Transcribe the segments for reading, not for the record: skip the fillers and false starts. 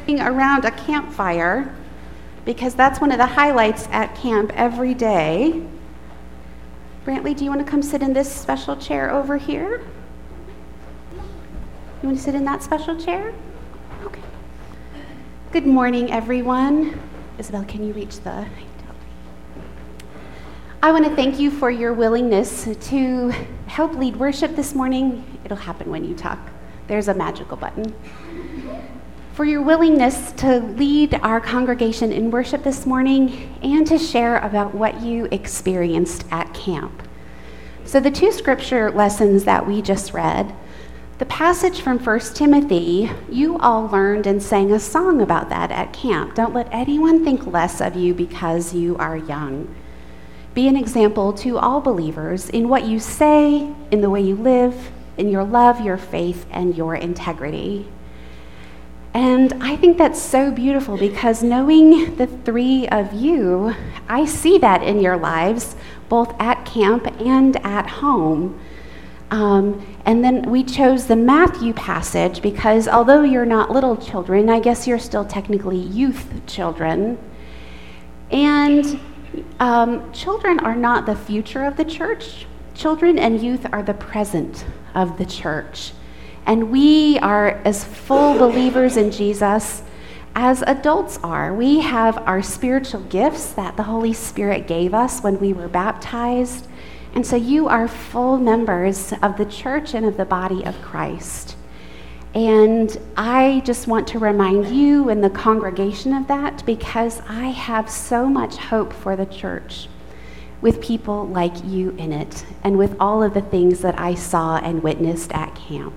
around a campfire, because that's one of the highlights at camp every day. Brantley, do you want to come sit in this special chair over here? You want to sit in that special chair? Okay. Good morning, everyone. Isabel, can you reach the... I want to thank you for your willingness to help lead worship this morning. It'll happen when you talk. There's a magical button. For your willingness to lead our congregation in worship this morning and to share about what you experienced at camp. So the two scripture lessons that we just read, the passage from 1 Timothy, you all learned and sang a song about that at camp. Don't let anyone think less of you because you are young. Be an example to all believers in what you say, in the way you live, in your love, your faith, and your integrity. And I think that's so beautiful because knowing the three of you, I see that in your lives, both at camp and at home. And then we chose the Matthew passage because although you're not little children, I guess you're still technically youth children. And children are not the future of the church. Children and youth are the present of the church. And we are as full believers in Jesus as adults are. We have our spiritual gifts that the Holy Spirit gave us when we were baptized. And so you are full members of the church and of the body of Christ. And I just want to remind you and the congregation of that because I have so much hope for the church with people like you in it and with all of the things that I saw and witnessed at camp.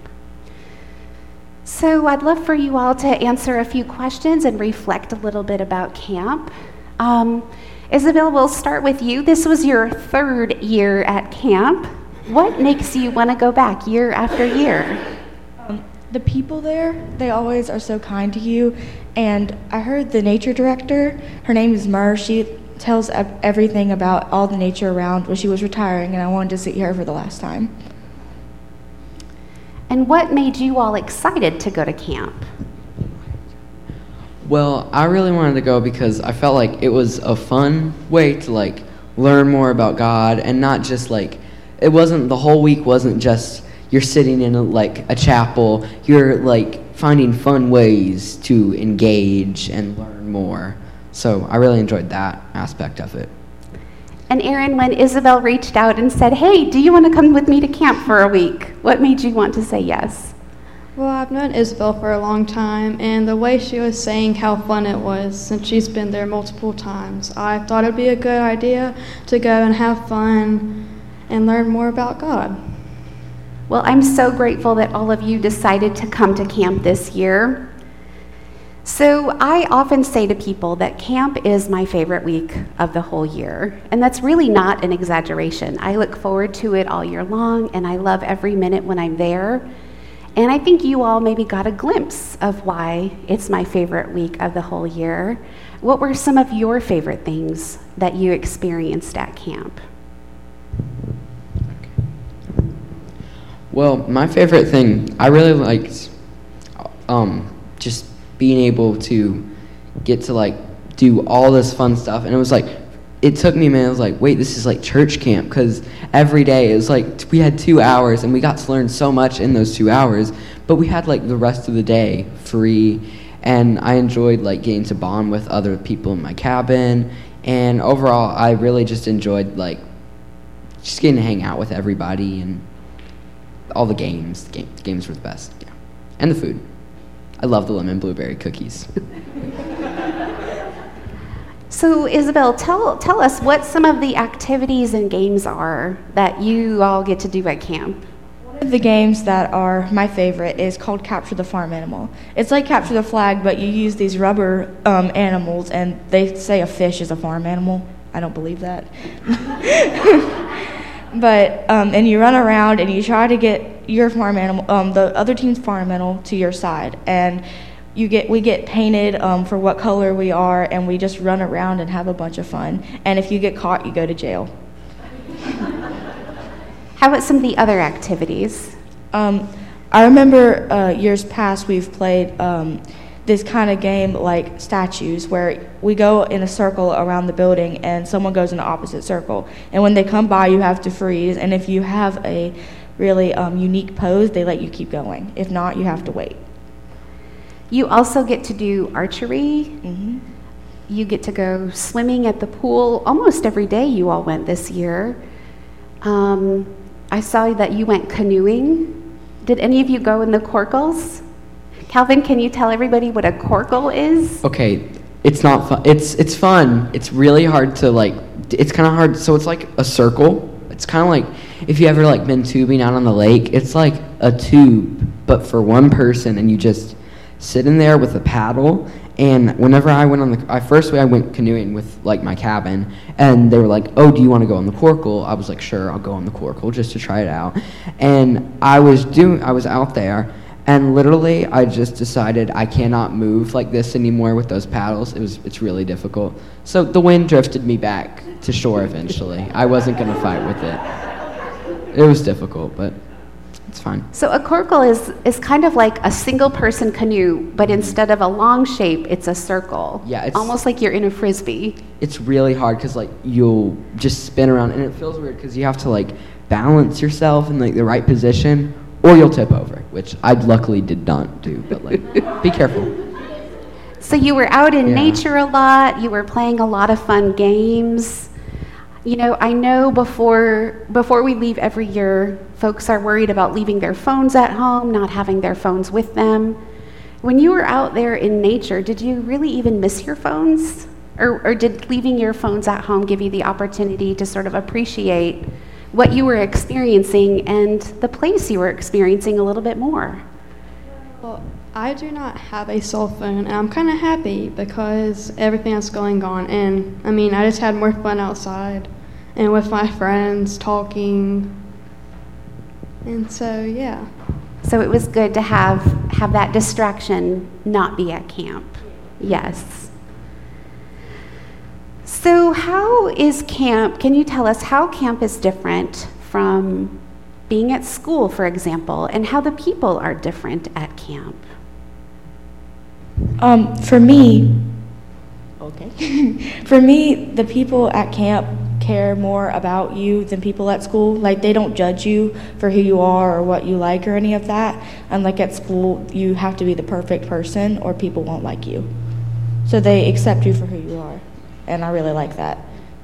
So I'd love for you all to answer a few questions and reflect a little bit about camp. Isabel, we'll start with you. This was your third year at camp. What makes you want to go back year after year? The people there, they always are so kind to you. And I heard the nature director, her name is Mer, she tells everything about all the nature around when she was retiring, and I wanted to see her for the last time. And what made you all excited to go to camp? Well, I really wanted to go because I felt like it was a fun way to learn more about God, and not just it wasn't, the whole week wasn't just you're sitting in a chapel. You're finding fun ways to engage and learn more. So I really enjoyed that aspect of it. And Aaron, when Isabel reached out and said, hey, do you want to come with me to camp for a week? What made you want to say yes? Well, I've known Isabel for a long time, and the way she was saying how fun it was, since she's been there multiple times, I thought it'd be a good idea to go and have fun and learn more about God. Well, I'm so grateful that all of you decided to come to camp this year. So I often say to people that camp is my favorite week of the whole year, and that's really not an exaggeration. I look forward to it all year long, and I love every minute when I'm there. And I think you all maybe got a glimpse of why it's my favorite week of the whole year. What were some of your favorite things that you experienced at camp? Well, my favorite thing, I really liked just being able to get to do all this fun stuff. And it was it took me a minute. I was wait, this is church camp, because every day it was we had 2 hours and we got to learn so much in those 2 hours, but we had the rest of the day free. And I enjoyed getting to bond with other people in my cabin. And overall, I really just enjoyed just getting to hang out with everybody and all the games. The games were the best, yeah. And the food. I love the lemon blueberry cookies. So Isabel, tell us what some of the activities and games are that you all get to do at camp. One of the games that are my favorite is called Capture the Farm Animal. It's like Capture the Flag, but you use these rubber animals, and they say a fish is a farm animal. I don't believe that. But and you run around and you try to get your farm animal, the other team's farm animal, to your side, and we get painted for what color we are, and we just run around and have a bunch of fun. And if you get caught, you go to jail. How about some of the other activities? I remember years past we've played this kind of game like statues, where we go in a circle around the building and someone goes in the opposite circle. And when they come by, you have to freeze. And if you have a really unique pose, they let you keep going. If not, you have to wait. You also get to do archery. Mm-hmm. You get to go swimming at the pool almost every day. You all went this year. I saw that you went canoeing. Did any of you go in the corkles? Calvin, can you tell everybody what a corkle is? Okay, it's not fun. It's fun. It's really hard to like. It's kind of hard. So it's like a circle. It's kind of like if you ever like been tubing out on the lake. It's like a tube, but for one person, and you just sit in there with a paddle. And whenever I went on I went canoeing with like my cabin, and they were like, "Oh, do you want to go on the corkle?" I was like, "Sure, I'll go on the corkle just to try it out." And I was out there, and literally I just decided I cannot move like this anymore with those paddles. It's really difficult. So the wind drifted me back to shore eventually. I wasn't gonna fight with it. It was difficult, but it's fine. So a corkle is kind of like a single person canoe, but instead of a long shape, it's a circle. Yeah, it's almost like you're in a frisbee. It's really hard because like you'll just spin around, and it feels weird because you have to like balance yourself in like the right position, or you'll tip over, which I luckily did not do. But like, be careful. So you were out in Yeah. nature a lot. You were playing a lot of fun games. You know, I know before we leave every year, folks are worried about leaving their phones at home, not having their phones with them. When you were out there in nature, did you really even miss your phones? Or did leaving your phones at home give you the opportunity to sort of appreciate what you were experiencing and the place you were experiencing a little bit more? Well, I do not have a cell phone, and I'm kind of happy because everything that's going on. And I mean, I just had more fun outside and with my friends talking. And so, yeah. So it was good to have that distraction not be at camp. Yes. So how is camp, can you tell us how camp is different from being at school, for example, and how the people are different at camp? For me, for me, the people at camp care more about you than people at school. Like, they don't judge you for who you are or what you like or any of that. And like at school, you have to be the perfect person or people won't like you. So they accept you for who you are. And I really like that.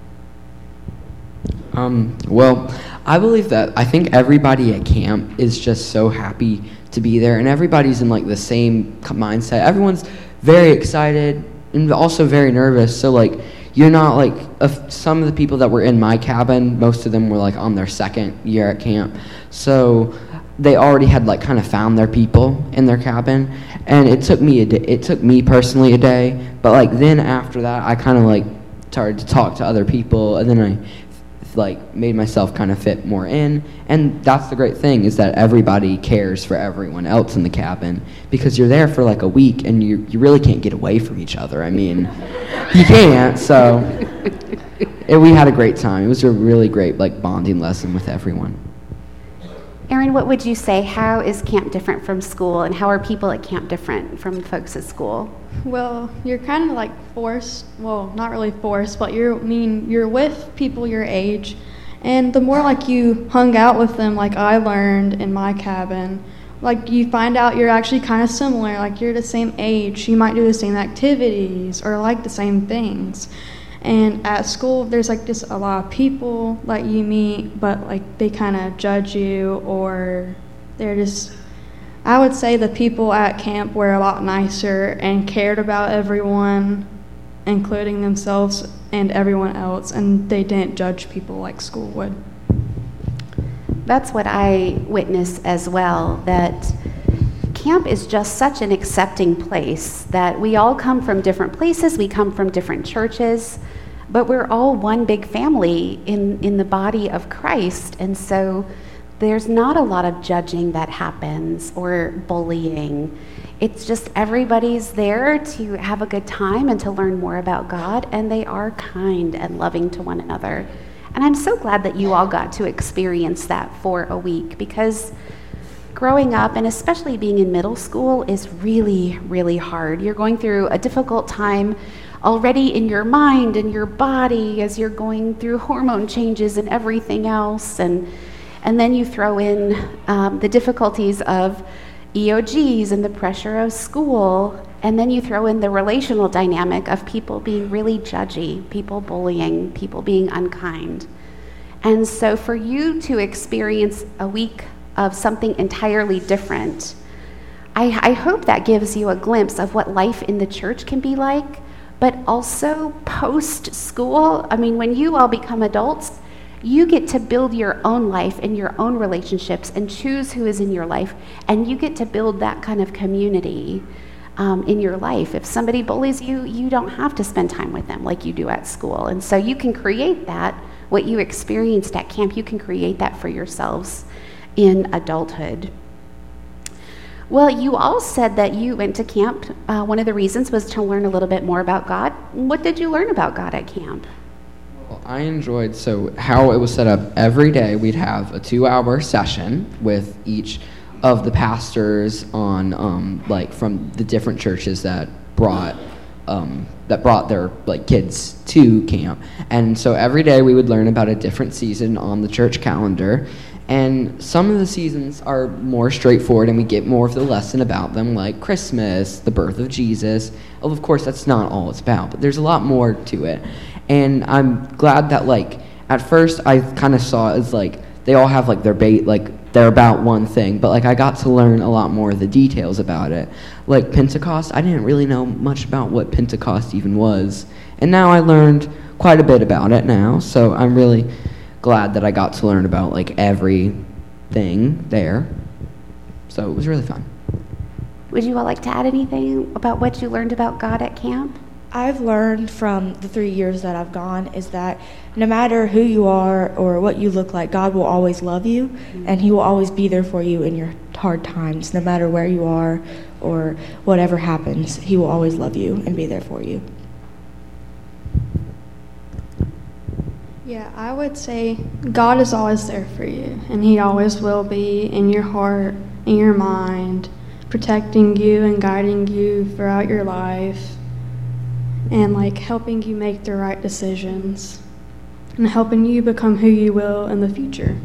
Well, I believe that I think everybody at camp is just so happy to be there, and everybody's in like the same mindset. Everyone's very excited and also very nervous. So like, you're not like some of the people that were in my cabin, most of them were like on their second year at camp. So they already had like kind of found their people in their cabin, and it took me personally a day, but like then after that I kind of like started to talk to other people, and then I like made myself kind of fit more in. And that's the great thing, is that everybody cares for everyone else in the cabin, because you're there for like a week and you really can't get away from each other. I mean, you can't. So we had a great time. It was a really great like bonding lesson with everyone. Erin, what would you say? How is camp different from school, and how are people at camp different from folks at school? Well, you're kind of like forced, well, not really forced, but you're with people your age, and the more like you hung out with them, like I learned in my cabin, like you find out you're actually kind of similar, like you're the same age, you might do the same activities or like the same things. And at school, there's like just a lot of people that you meet, but like they kind of judge you, or they're just, I would say the people at camp were a lot nicer and cared about everyone, including themselves and everyone else, and they didn't judge people like school would. That's what I witness as well, that camp is just such an accepting place, that we all come from different places, we come from different churches, but we're all one big family in the body of Christ. And so there's not a lot of judging that happens or bullying. It's just everybody's there to have a good time and to learn more about God, and they are kind and loving to one another. And I'm so glad that you all got to experience that for a week, because growing up, and especially being in middle school, is really, really hard. You're going through a difficult time already in your mind and your body as you're going through hormone changes and everything else. And then you throw in the difficulties of EOGs and the pressure of school. And then you throw in the relational dynamic of people being really judgy, people bullying, people being unkind. And so for you to experience a week of something entirely different, I hope that gives you a glimpse of what life in the church can be like, but also post-school. I mean, when you all become adults, you get to build your own life and your own relationships and choose who is in your life, and you get to build that kind of community in your life. If somebody bullies you, you don't have to spend time with them like you do at school. And so you can create that, what you experienced at camp, you can create that for yourselves in adulthood. Well, you all said that you went to camp. One of the reasons was to learn a little bit more about God. What did you learn about God at camp? Well, I enjoyed how it was set up. Every day we'd have a 2-hour session with each of the pastors on from the different churches that brought their kids to camp. And so every day we would learn about a different season on the church calendar. And some of the seasons are more straightforward and we get more of the lesson about them, like Christmas, the birth of Jesus. Well, of course, that's not all it's about, but there's a lot more to it. And I'm glad that, at first I kind of saw it as, they all have, their they're about one thing, but, I got to learn a lot more of the details about it. Like Pentecost, I didn't really know much about what Pentecost even was. And now I learned quite a bit about it now, so I'm really glad that I got to learn about, everything there. So it was really fun. Would you all like to add anything about what you learned about God at camp? I've learned from the 3 years that I've gone is that no matter who you are or what you look like, God will always love you, and he will always be there for you in your hard times. No matter where you are or whatever happens, he will always love you and be there for you. Yeah, I would say God is always there for you, and he always will be in your heart, in your mind, protecting you and guiding you throughout your life, and helping you make the right decisions and helping you become who you will in the future.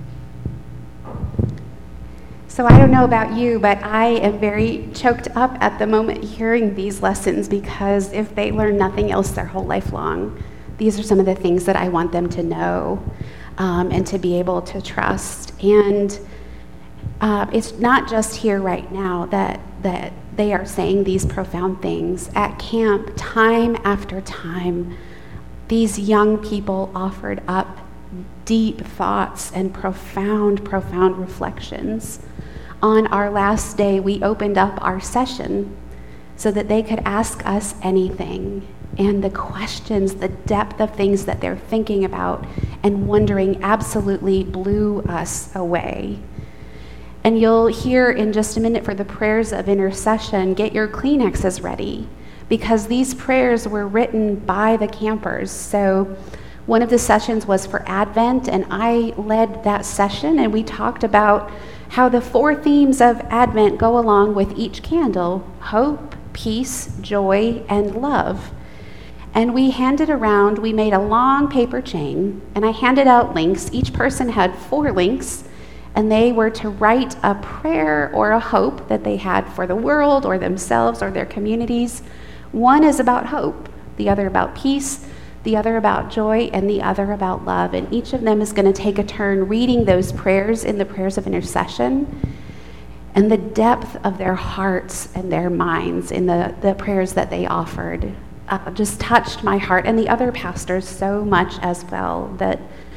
So I don't know about you, but I am very choked up at the moment hearing these lessons, because if they learn nothing else their whole life long, these are some of the things that I want them to know and to be able to trust. And it's not just here right now that they are saying these profound things. At camp, time after time, these young people offered up deep thoughts and profound reflections. On our last day, we opened up our session so that they could ask us anything. And the questions, the depth of things that they're thinking about and wondering absolutely blew us away. And you'll hear in just a minute for the prayers of intercession, get your Kleenexes ready, because these prayers were written by the campers. So one of the sessions was for Advent, and I led that session, and we talked about how the 4 themes of Advent go along with each candle: hope, peace, joy, and love. And we handed around, we made a long paper chain, and I handed out links. Each person had 4 links, and they were to write a prayer or a hope that they had for the world or themselves or their communities. One is about hope, the other about peace, the other about joy, and the other about love. And each of them is going to take a turn reading those prayers in the prayers of intercession, and the depth of their hearts and their minds in the prayers that they offered just touched my heart and the other pastors so much as well. That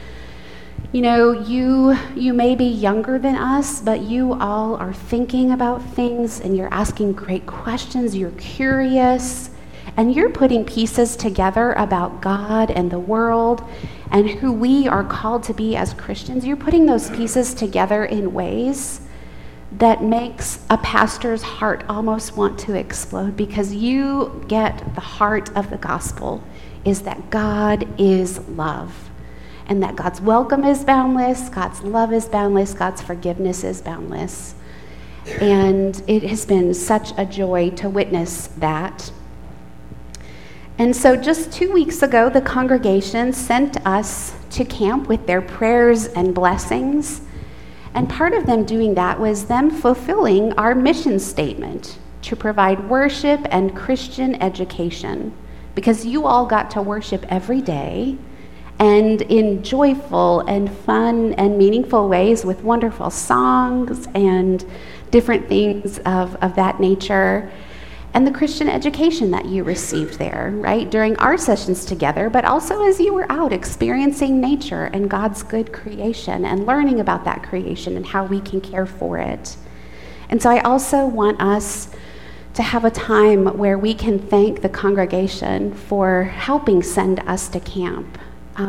you may be younger than us, but you all are thinking about things and you're asking great questions, you're curious, and you're putting pieces together about God and the world and who we are called to be as Christians. You're putting those pieces together in ways that makes a pastor's heart almost want to explode, because you get the heart of the gospel is that God is love. And that God's welcome is boundless, God's love is boundless, God's forgiveness is boundless. And it has been such a joy to witness that. And so just 2 weeks ago, the congregation sent us to camp with their prayers and blessings. And part of them doing that was them fulfilling our mission statement to provide worship and Christian education, because you all got to worship every day and in joyful and fun and meaningful ways with wonderful songs and different things of that nature. And the Christian education that you received there, right, during our sessions together, but also as you were out experiencing nature and God's good creation and learning about that creation and how we can care for it. And so I also want us to have a time where we can thank the congregation for helping send us to camp.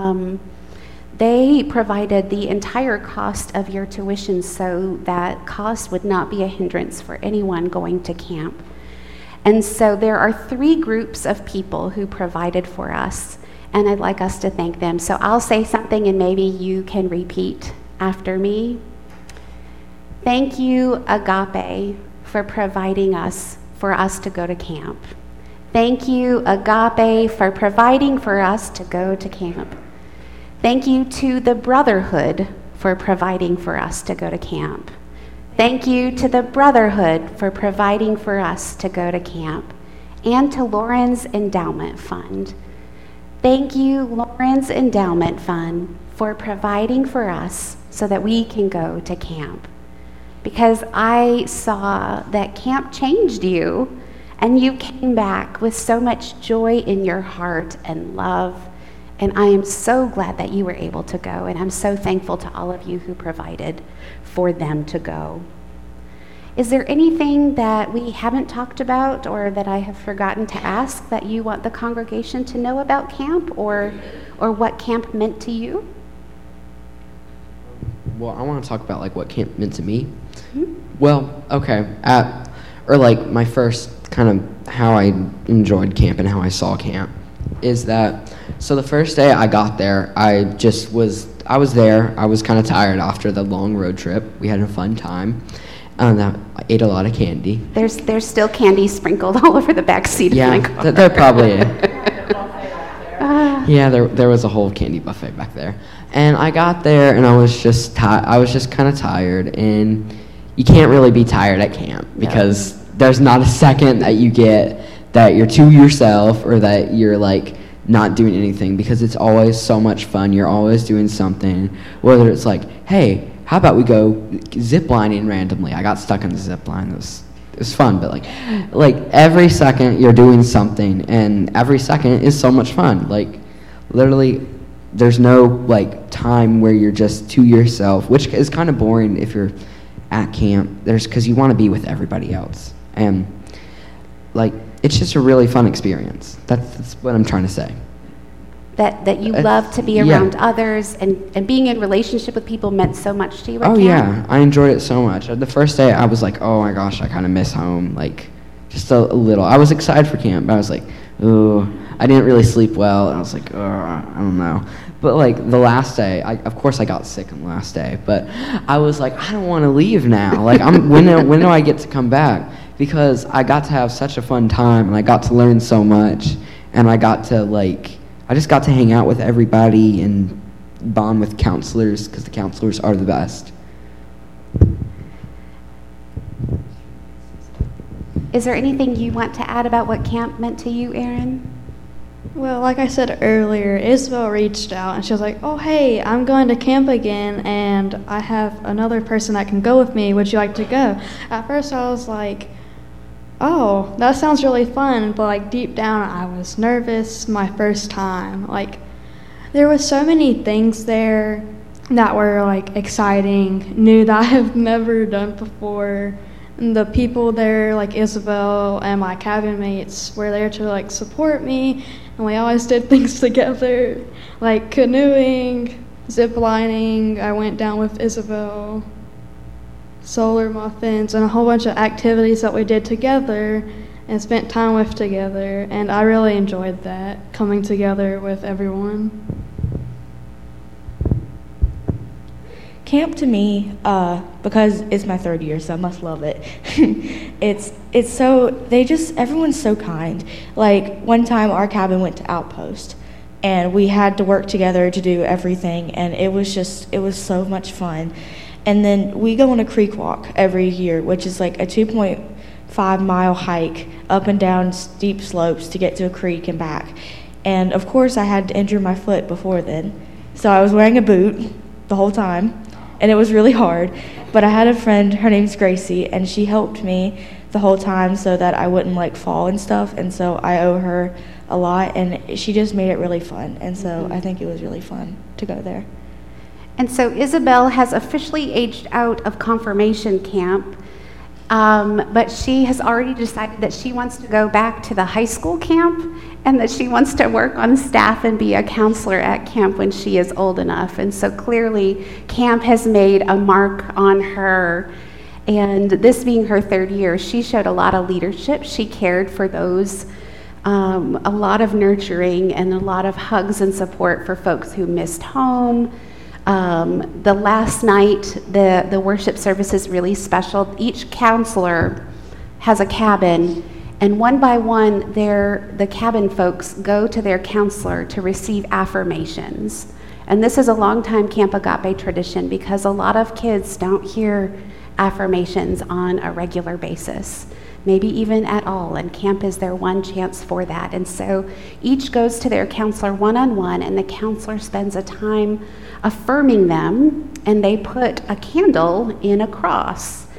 They provided the entire cost of your tuition so that cost would not be a hindrance for anyone going to camp. And so there are 3 groups of people who provided for us, and I'd like us to thank them. So I'll say something and maybe you can repeat after me. Thank you, Agape, for providing for us to go to camp. Thank you, Agape, for providing for us to go to camp. Thank you to the Brotherhood for providing for us to go to camp. Thank you to the Brotherhood for providing for us to go to camp, and to Lauren's Endowment Fund. Thank you, Lauren's Endowment Fund, for providing for us so that we can go to camp. Because I saw that camp changed you, and you came back with so much joy in your heart and love, and I am so glad that you were able to go, and I'm so thankful to all of you who provided for them to go. Is there anything that we haven't talked about or that I have forgotten to ask that you want the congregation to know about camp, or what camp meant to you? Well, I want to talk about like what camp meant to me. Mm-hmm. Well, okay, my first kind of how I enjoyed camp and how I saw camp is that, so the first day I got there, I was there, I was kind of tired after the long road trip. We had a fun time, and I ate a lot of candy. There's still candy sprinkled all over the back seat of my car. Yeah, there probably is. Yeah, there was a whole candy buffet back there. And I got there, and I was just kind of tired, and you can't really be tired at camp because there's not a second that you get that you're to yourself or that you're like not doing anything, because it's always so much fun. You're always doing something, whether it's like, hey, how about we go zip lining randomly? I got stuck in the zip line. It was fun, but like every second you're doing something, and every second is so much fun. Like literally, there's no like time where you're just to yourself, which is kind of boring if you're at camp. Because you want to be with everybody else, and like it's just a really fun experience. That's what I'm trying to say. That you love to be around others, and being in relationship with people meant so much to you at camp? Yeah, I enjoyed it so much. The first day I was like, oh my gosh, I kind of miss home, like just a little. I was excited for camp, but I was like, ooh, I didn't really sleep well, and I was like, oh, I don't know. But like the last day, of course I got sick on the last day, but I was like, I don't want to leave now. Like when do I get to come back? Because I got to have such a fun time, and I got to learn so much, and I just got to hang out with everybody and bond with counselors, because the counselors are the best. Is there anything you want to add about what camp meant to you, Erin? Well, like I said earlier, Isabel reached out and she was like, oh, hey, I'm going to camp again, and I have another person that can go with me. Would you like to go? At first I was like, oh, that sounds really fun, but like deep down I was nervous my first time. Like there was so many things there that were like exciting, new that I have never done before. And the people there, like Isabel and my cabin mates, were there to like support me, and we always did things together, like canoeing, zip lining. I went down with Isabel, solar muffins, and a whole bunch of activities that we did together and spent time with together, and I really enjoyed that, coming together with everyone. Camp to me, because it's my 3rd year, so I must love it. It's so, everyone's so kind. Like, one time our cabin went to Outpost, and we had to work together to do everything, and it was so much fun. And then we go on a creek walk every year, which is like a 2.5-mile hike up and down steep slopes to get to a creek and back. And of course I had to injure my foot before then, so I was wearing a boot the whole time. And it was really hard, but I had a friend, her name's Gracie, and she helped me the whole time so that I wouldn't like fall and stuff, and so I owe her a lot, and she just made it really fun, and so I think it was really fun to go there. And so Isabel has officially aged out of confirmation camp, but she has already decided that she wants to go back to the high school camp and that she wants to work on staff and be a counselor at camp when she is old enough. And so clearly camp has made a mark on her. And this being her 3rd year, she showed a lot of leadership. She cared for those, a lot of nurturing and a lot of hugs and support for folks who missed home. The last night, the worship service is really special. Each counselor has a cabin, and one by one, the cabin folks go to their counselor to receive affirmations. And this is a long-time Camp Agape tradition because a lot of kids don't hear affirmations on a regular basis, maybe even at all, and camp is their one chance for that. And so each goes to their counselor one-on-one, and the counselor spends a time affirming them, and they put a candle in a cross.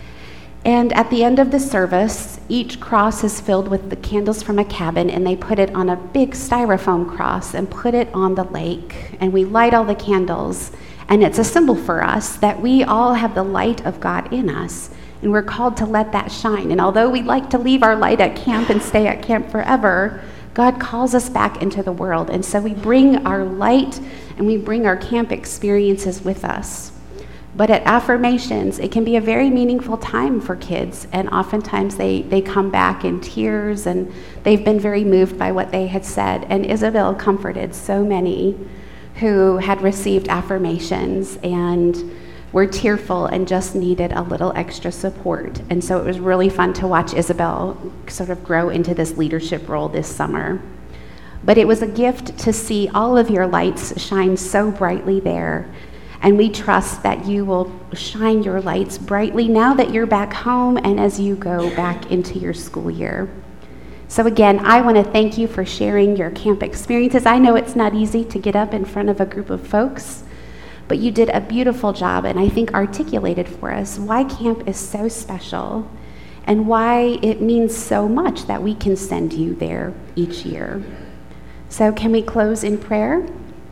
And at the end of the service, each cross is filled with the candles from a cabin, and they put it on a big styrofoam cross and put it on the lake. And we light all the candles, and it's a symbol for us that we all have the light of God in us, and we're called to let that shine. And although we like to leave our light at camp and stay at camp forever, God calls us back into the world. And so we bring our light and we bring our camp experiences with us. But at affirmations, it can be a very meaningful time for kids, and oftentimes they come back in tears, and they've been very moved by what they had said. And Isabel comforted so many who had received affirmations and were tearful and just needed a little extra support. And so it was really fun to watch Isabel sort of grow into this leadership role this summer. But it was a gift to see all of your lights shine so brightly there. And we trust that you will shine your lights brightly now that you're back home and as you go back into your school year. So again, I want to thank you for sharing your camp experiences. I know it's not easy to get up in front of a group of folks, but you did a beautiful job, and I think articulated for us why camp is so special and why it means so much that we can send you there each year. So can we close in prayer?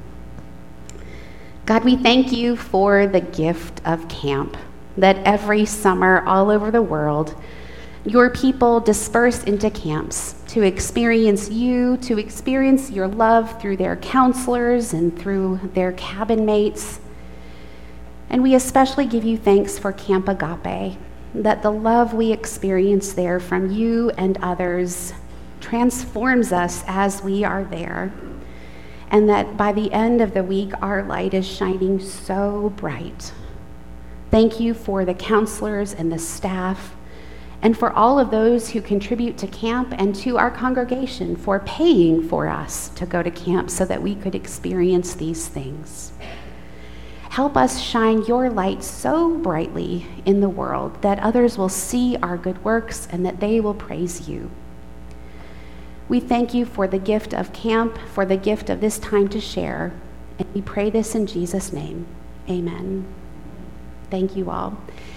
God, we thank you for the gift of camp, that every summer all over the world, your people disperse into camps to experience you, to experience your love through their counselors and through their cabin mates. And we especially give you thanks for Camp Agape, that the love we experience there from you and others transforms us as we are there, and that by the end of the week, our light is shining so bright. Thank you for the counselors and the staff, and for all of those who contribute to camp and to our congregation for paying for us to go to camp so that we could experience these things. Help us shine your light so brightly in the world that others will see our good works and that they will praise you. We thank you for the gift of camp, for the gift of this time to share, and we pray this in Jesus' name. Amen. Thank you all.